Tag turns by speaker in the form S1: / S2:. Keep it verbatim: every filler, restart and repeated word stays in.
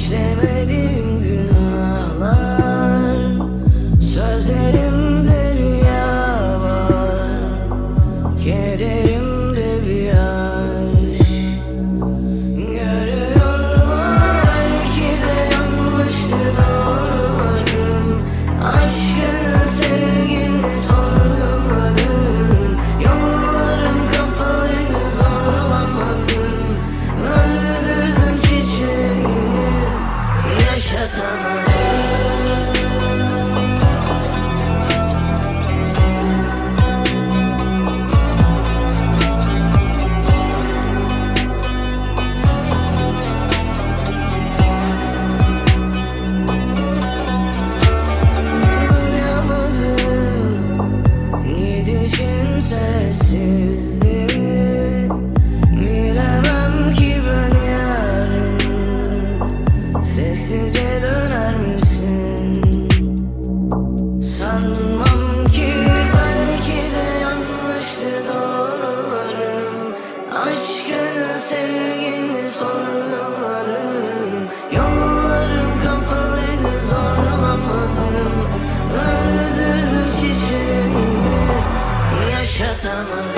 S1: İşlemediğim günahlar, sözlerimde rüya var, kederimde bir yaş. Görüyorum belki de yanlıştı doğrularım, aşkını sevgini sorguladım. Yollarım kapalıydı, zorlamadım, öldürdüm çiçeğimi, yaşatamadım. Sessizliği bilemem ki ben yarın, sessizce döner misin? Sanmam ki, belki de yanlıştı doğrularım, aşkını sevgini sorguladım. Yollarım kapalıydı, zorlamadım, öldürdüm çiçeğimi, yaşatamadım.